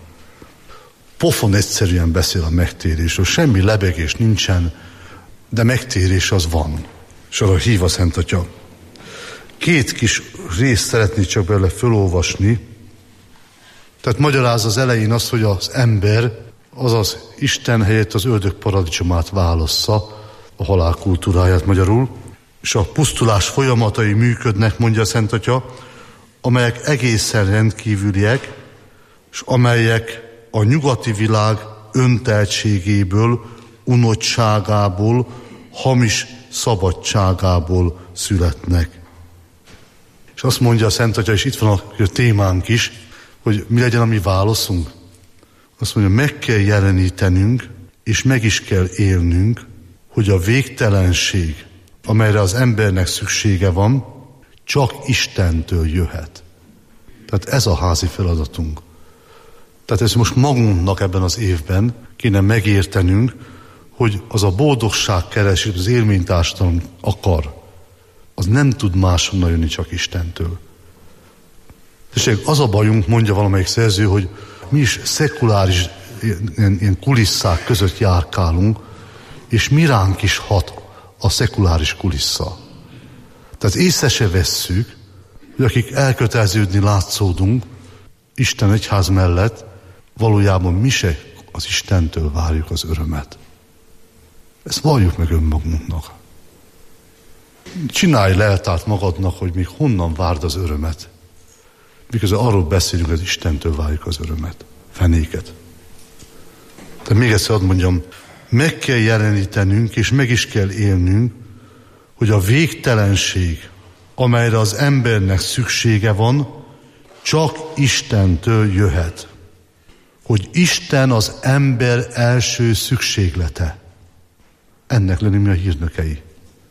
[SPEAKER 7] Pofon egyszerűen beszél a megtérésről, semmi lebegés nincsen, de megtérés az van. És arra hív a Szent Atya. Két kis részt szeretnék csak belőle fölolvasni. Tehát magyaráz az elején azt, hogy az ember, azaz Isten helyett az ördög paradicsomát válassza, a halál kultúráját magyarul, és a pusztulás folyamatai működnek, mondja a Szent Atya, amelyek egészen rendkívüliek, és amelyek a nyugati világ önteltségéből, unottságából, hamis szabadságából születnek. És azt mondja a Szent Atya, és itt van a témánk is, hogy mi legyen a mi válaszunk. Azt mondja, meg kell jelenítenünk, és meg is kell élnünk, hogy a végtelenség, amelyre az embernek szüksége van, csak Istentől jöhet. Tehát ez a házi feladatunk. Tehát ez most magunknak ebben az évben kéne megértenünk, hogy az a boldogság keresés, az élménytársadalom akar, az nem tud máshonnan jönni, csak Istentől. És az a bajunk, mondja valamelyik szerző, hogy mi is szekuláris ilyen kulisszák között járkálunk, és mi ránk is hat a szekuláris kulissza. Tehát észre se vesszük, hogy akik elköteleződni látszódunk Isten egyház mellett, valójában mi se az Istentől várjuk az örömet. Ezt valljuk meg önmagunknak. Csinálj leltárt magadnak, hogy még honnan várd az örömet. miközben arról beszélünk, hogy Istentől várjuk az örömet, fenéket. De még egyszer hadd mondjam, meg kell jelenítenünk, és meg is kell élnünk, hogy a végtelenség, amelyre az embernek szüksége van, csak Istentől jöhet. Hogy Isten az ember első szükséglete. Ennek lenni mi a hírnökei.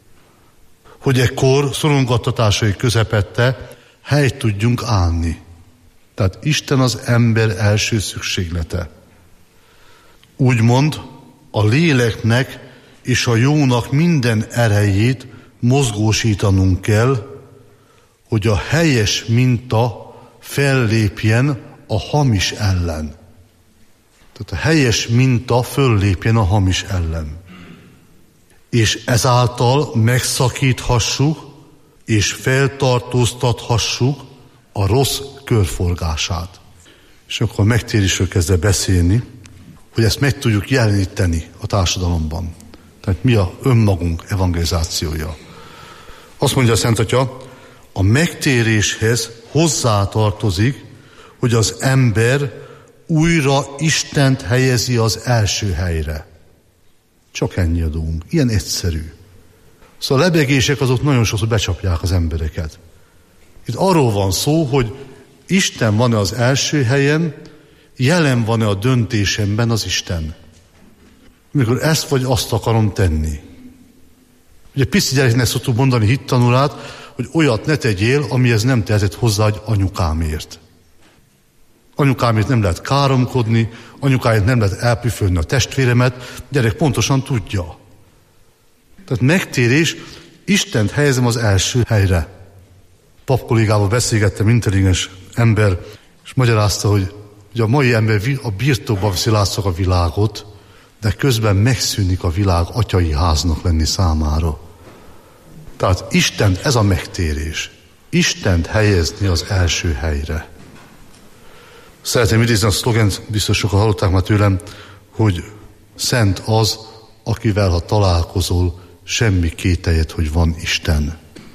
[SPEAKER 7] Hogy ekkor szorongattatásai közepette helyt tudjunk állni. Tehát Isten az ember első szükséglete. Úgymond a léleknek és a jónak minden erejét mozgósítanunk kell, hogy a helyes minta fellépjen a hamis ellen. Tehát a helyes minta föllépjen a hamis ellen. És ezáltal megszakíthassuk és feltartóztathassuk a rossz körforgását. És akkor megtérésről kezdve beszélni, hogy ezt meg tudjuk jeleníteni a társadalomban. Tehát mi a önmagunk evangelizációja. Azt mondja a Szent Atya, a megtéréshez hozzátartozik, hogy az ember újra Istent helyezi az első helyre. Csak ennyi a dolgunk. Ilyen egyszerű. Szóval a lebegések azok nagyon sokszor becsapják az embereket. Itt arról van szó, hogy Isten van-e az első helyen, jelen van-e a döntésemben az Isten. Mikor ezt vagy azt akarom tenni. Ugye pici gyereknek szoktuk mondani hittanulát, hogy olyat ne tegyél, amihez nem tehetett hozzá, hogy anyukámért. Anyukámért nem lehet káromkodni, anyukáért nem lehet elpüfölni a testvéremet, gyerek pontosan tudja. Tehát megtérés, Istent helyezem az első helyre. Pap kollégával beszélgettem, intelligens ember, és magyarázta, hogy a mai ember a birtokba veszi látszak a világot, de közben megszűnik a világ atyai háznak lenni számára. Tehát Isten, ez a megtérés. Istent helyezni az első helyre. Szeretném idézni a szlogent, biztos sokan hallották már tőlem, hogy szent az, akivel ha találkozol, semmi kételjed, hogy van Isten.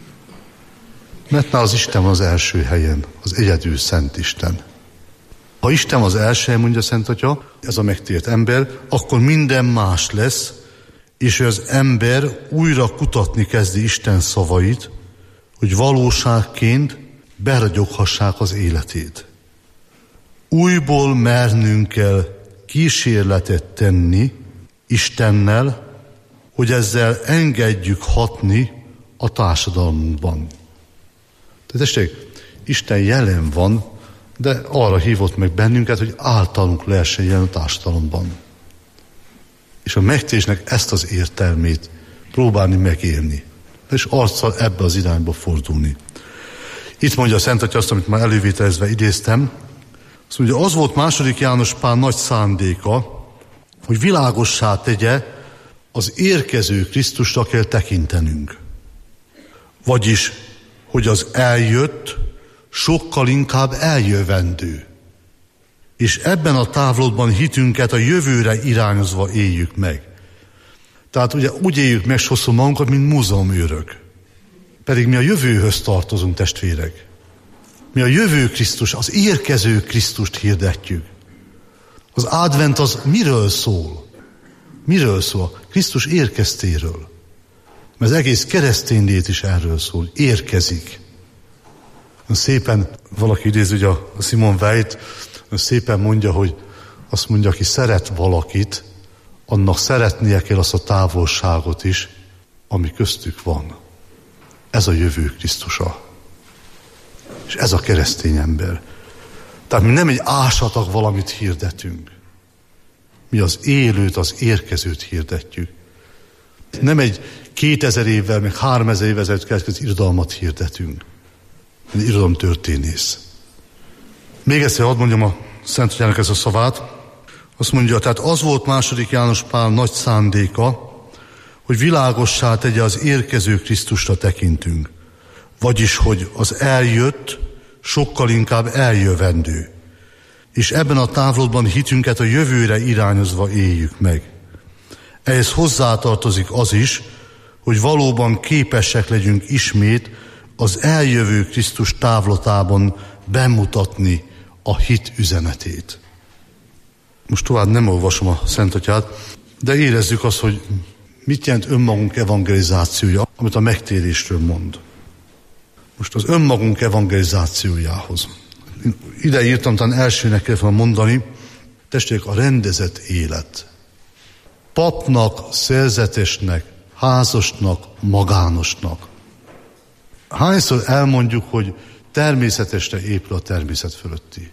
[SPEAKER 7] Mert már az Isten van az első helyen, az egyedül szent Isten. Ha Isten az első helyen, mondja Szent Atya, ez a megtért ember, akkor minden más lesz, és az ember újra kutatni kezdi Isten szavait, hogy valóságként beragyoghassák az életét. Újból mernünk kell kísérletet tenni Istennel, hogy ezzel engedjük hatni a társadalmunkban. Tehát tessék, Isten jelen van, de arra hívott meg bennünket, hogy általunk lehessen jelen a társadalomban. És a megtérésnek ezt az értelmét próbálni megélni, és arccal ebbe az irányba fordulni. Itt mondja a Szent Atya azt, amit már elővételezve idéztem, azt mondja, az volt II. János Pál nagy szándéka, hogy világossá tegye, az érkező Krisztusra kell tekintenünk. Vagyis, hogy az eljött sokkal inkább eljövendő. És ebben a távlatban hitünket a jövőre irányozva éljük meg. Tehát ugye úgy éljük meg sokszor magunkat, mint múzeumőrök. Pedig mi a jövőhöz tartozunk, testvérek. Mi a jövő Krisztus, az érkező Krisztust hirdetjük. Az advent az miről szól? Miről szól? Krisztus érkeztéről. Mert az egész keresztény lét is erről szól. Érkezik. Szépen valaki idéz, ugye a Simon Weil szépen mondja, hogy azt mondja, aki szeret valakit, annak szeretnie kell azt a távolságot is, ami köztük van. Ez a jövő Krisztusa. És ez a keresztény ember. Tehát mi nem egy ásatag valamit hirdetünk. Mi az élőt, az érkezőt hirdetjük. Nem egy 2000 évvel, meg 3000 évvel ezelőtt keletkezett irodalmat hirdetünk. Egy irodalomtörténész. Még egyszer hadd mondjam a Szent Atyának ezt a szavát. Azt mondja, tehát az volt II. János Pál nagy szándéka, hogy világossá tegye, az érkező Krisztusra tekintünk. Vagyis, hogy az eljött sokkal inkább eljövendő. És ebben a távlatban hitünket a jövőre irányozva éljük meg. Ehhez hozzátartozik az is, hogy valóban képesek legyünk ismét az eljövő Krisztus távlatában bemutatni a hit üzenetét. Most tovább nem olvasom a Szent Atyát, de érezzük azt, hogy mit jelent önmagunk evangelizációja, amit a megtérésről mond. Most az önmagunk evangelizációjához. Ide írtam, talán elsőnek kell mondani, testvérek, a rendezett élet. Papnak, szerzetesnek, házasnak, magánosnak. Hányszor elmondjuk, hogy természetesre épül a természet fölötti.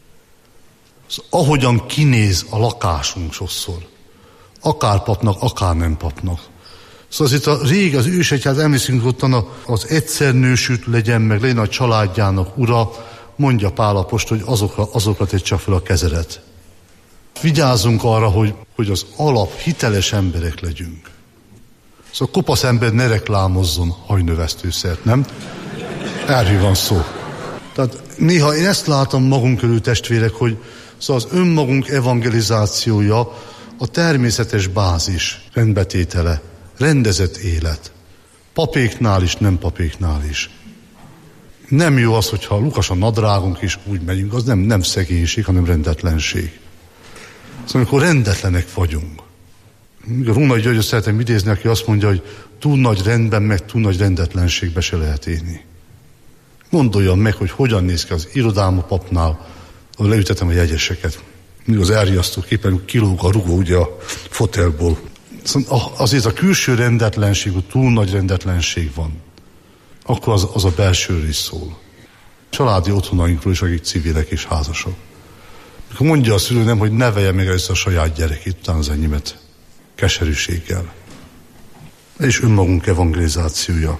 [SPEAKER 7] Ahogyan kinéz a lakásunk sokszor. Akár papnak, akár nem papnak. Szóval itt a rég, az ősegyház, emlékszünk ottan az egyszer nősült legyen, meg legyen a családjának ura, mondja Pál apostol, hogy azokra tegyse fel a kezedet. Vigyázzunk arra, hogy az alap hiteles emberek legyünk. Szóval kopasz ember ne reklámozzon hajnövesztőszert, nem? Erről van szó. Tehát néha én ezt látom magunk körül, testvérek, hogy szóval az önmagunk evangelizációja a természetes bázis rendbetétele, rendezett élet. Papéknál is, nem papéknál is. Nem jó az, hogyha lukas a nadrágunk és úgy megyünk, az nem szegénység, hanem rendetlenség. Szóval amikor rendetlenek vagyunk. A Rónai Györgyöt szeretem idézni, aki azt mondja, hogy túl nagy rendben, meg túl nagy rendetlenségbe se lehet élni. Gondoljam meg, hogy hogyan néz ki az irodám a papnál, ahol leütetem a jegyeseket. Az elriasztó képen kilóg a rugó ugye a fotelból. Szóval azért a külső rendetlenség, hogy túl nagy rendetlenség van, akkor az a belsőről is szól. Családi otthonainkról is, akik civilek és házasok. Mikor mondja a szülő nem, hogy nevelje meg először a saját gyerekét, utána az enyémet keserűséggel. És önmagunk evangelizációja.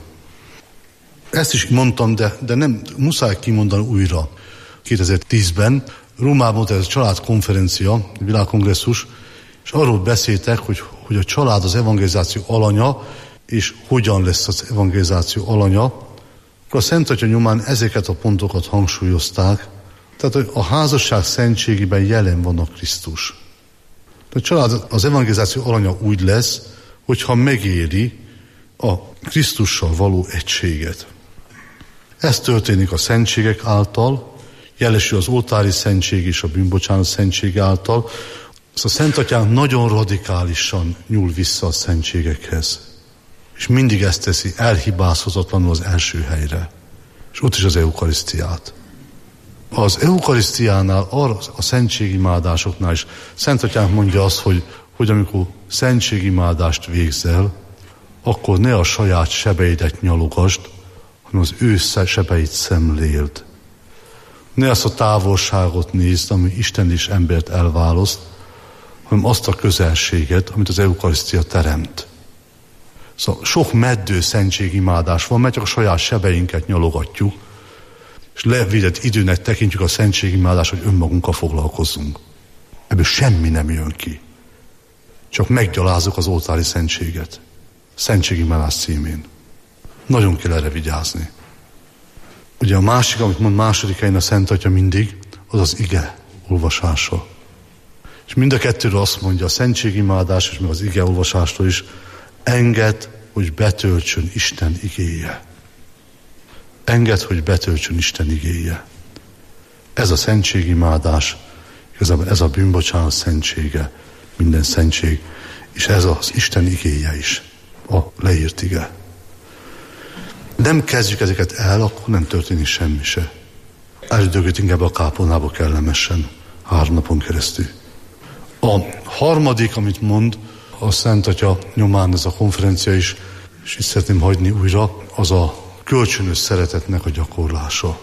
[SPEAKER 7] Ezt is mondtam, de nem muszáj kimondani újra. 2010-ben Rómában volt ez a családkonferencia, világkongresszus, és arról beszéltek, hogy a család az evangelizáció alanya, és hogyan lesz az evangelizáció alanya. Akkor a Szent Atya nyomán ezeket a pontokat hangsúlyozták, tehát a házasság szentségében jelen van a Krisztus. A család az evangelizáció alanya úgy lesz, hogyha megéri a Krisztussal való egységet. Ez történik a szentségek által, jelesül az oltári szentség és a bűnbocsánat szentsége által. A Szent Atyánk nagyon radikálisan nyúl vissza a szentségekhez. És mindig ezt teszi elhibázhatatlanul az első helyre. És ott is az eukarisztiát. Az eukarisztiánál, a szentségimádásoknál is Szent Atyánk mondja azt, hogy amikor szentségimádást végzel, akkor ne a saját sebeidet nyalogasd, hanem az ő sebeit szemléld. Ne azt a távolságot nézd, ami Isten és embert elválaszt, hanem azt a közelséget, amit az eukarisztia teremt. Szóval sok meddő szentségimádás van, mert csak a saját sebeinket nyalogatjuk, és levédett időnek tekintjük a szentségimádást, hogy önmagunkkal foglalkozzunk. Ebből semmi nem jön ki. Csak meggyalázzuk az oltári szentséget. Szentségimádás címén. Nagyon kell erre vigyázni. Ugye a másik, amit mond második helyen a Szent Atya mindig, az az ige olvasása. És mind a kettőről azt mondja, a szentségimádás és meg az ige olvasástól is, engedd, hogy betöltsön Isten igéje. Engedd, hogy betöltsön Isten igéje. Ez a szentségimádás, igazából ez a bűnbocsánat szentsége, minden szentség, és ez az Isten igéje is, a leírt ige. Nem kezdjük ezeket el, akkor nem történik semmi se. Elődögött inkább a kápolnába kellemesen, 3 napon keresztül. A harmadik, amit mond a Szent Atya nyomán ez a konferencia is, és itt szeretném hagyni újra, az a kölcsönös szeretetnek a gyakorlása.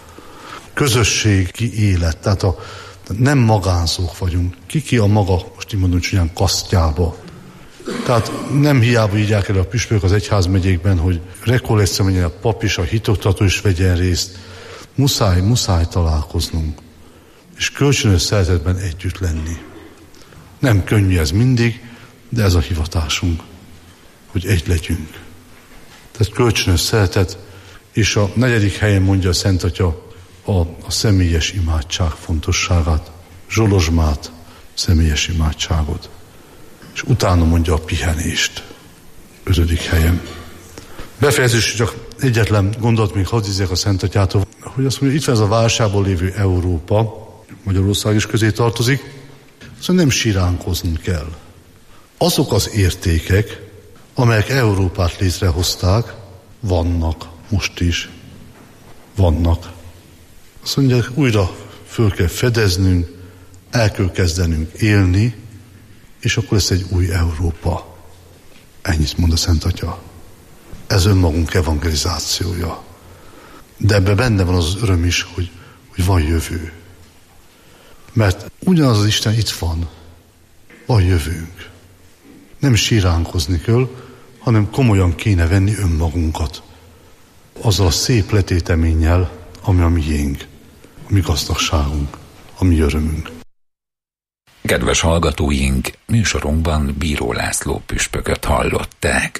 [SPEAKER 7] Közösségi élet, tehát nem magánzók vagyunk. Ki a maga, most így mondom, csúnyán kasztjába. Tehát nem hiába írják el a püspökök az egyházmegyékben, hogy rekollektszor menjen a pap is, a hitoktató is vegyen részt. Muszáj találkoznunk. És kölcsönös szeretetben együtt lenni. Nem könnyű ez mindig, de ez a hivatásunk, hogy egy legyünk. Tehát kölcsönös szeretet, és a 4. helyen mondja a Szent Atya a személyes imádság fontosságát, zsolozsmát, személyes imádságot. És utána mondja a pihenést, 5. helyen. Befejezésül csak egyetlen gondot még hadd idézzek a Szent Atyától. hogy azt mondja, itt van ez a válságban lévő Európa, Magyarország is közé tartozik, szóval nem siránkoznunk kell. Azok az értékek, amelyek Európát létrehozták, vannak, most is vannak. Azt mondják, újra föl kell fedeznünk, el kell kezdenünk élni, és akkor lesz egy új Európa. Ennyit mond a Szent Atya. Ez önmagunk evangelizációja. De ebben benne van az öröm is, hogy van jövő. Mert ugyanaz az Isten itt van jövőnk. Nem síránkozni kell, hanem komolyan kéne venni önmagunkat. Azzal a szép letéteménnyel, ami a miénk, a mi gazdagságunk, a mi örömünk.
[SPEAKER 6] Kedves hallgatóink, műsorunkban Bíró László püspököt hallották.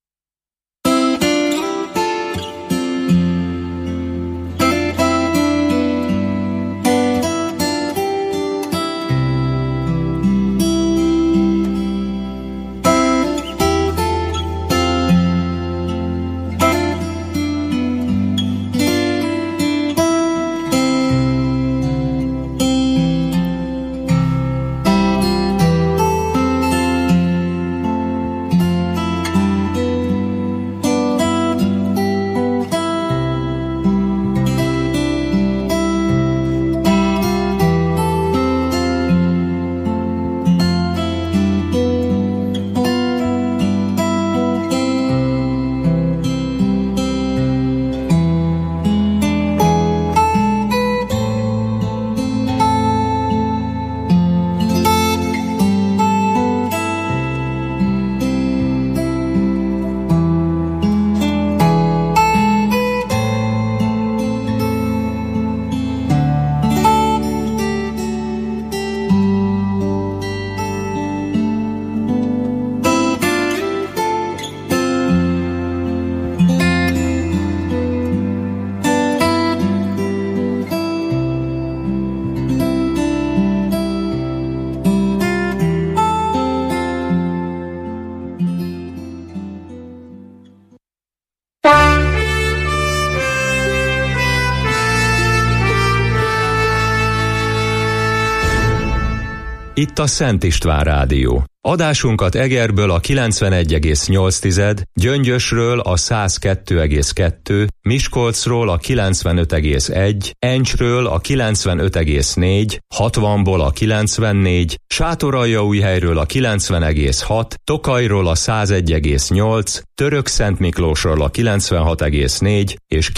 [SPEAKER 1] Itt a Szent István Rádió. Adásunkat Egerből a 91,8, Gyöngyösről a 102,2, Miskolcról a 95,1, Encsről a 95,4, 60-ból a 94, Sátoraljaújhelyről a 90,6, Tokajról a 101,8, Törökszentmiklósról a 96,4 és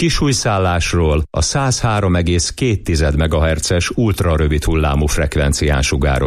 [SPEAKER 1] Kisújszállásról a 103,2 MHz-es ultrarövid hullámú frekvencián sugározunk.